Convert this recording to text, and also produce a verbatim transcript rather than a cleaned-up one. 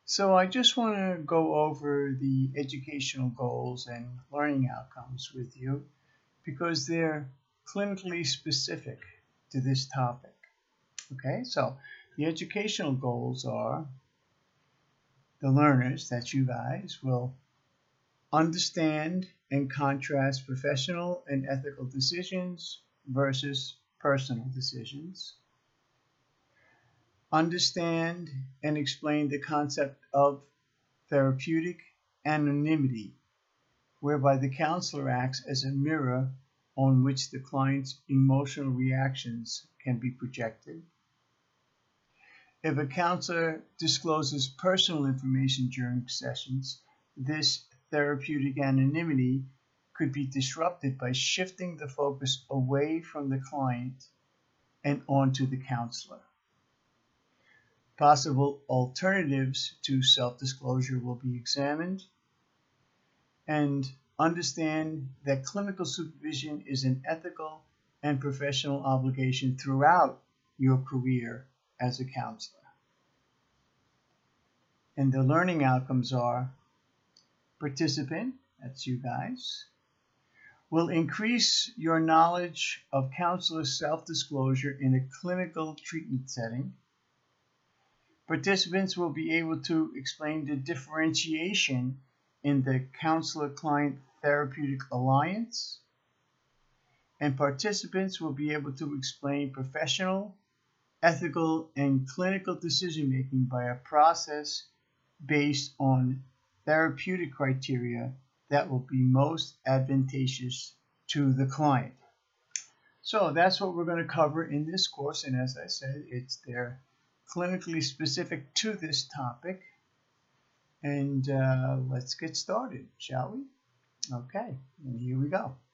So I just want to go over the educational goals and learning outcomes with you because they're clinically specific to this topic. Okay, so the educational goals are the learners, that's you guys, will understand and contrast professional and ethical decisions versus personal decisions. Understand and explain the concept of therapeutic anonymity, whereby the counselor acts as a mirror on which the client's emotional reactions can be projected. If a counselor discloses personal information during sessions, this therapeutic anonymity could be disrupted by shifting the focus away from the client and onto the counselor. Possible alternatives to self-disclosure will be examined, and understand that clinical supervision is an ethical and professional obligation throughout your career as a counselor. And the learning outcomes are: participant, that's you guys, will increase your knowledge of counselor self-disclosure in a clinical treatment setting. Participants will be able to explain the differentiation in the counselor-client therapeutic alliance, and participants will be able to explain professional, ethical, and clinical decision-making by a process based on therapeutic criteria that will be most advantageous to the client. So that's what we're going to cover in this course, and as I said, it's they're clinically specific to this topic. And uh, let's get started, shall we? Okay, and here we go.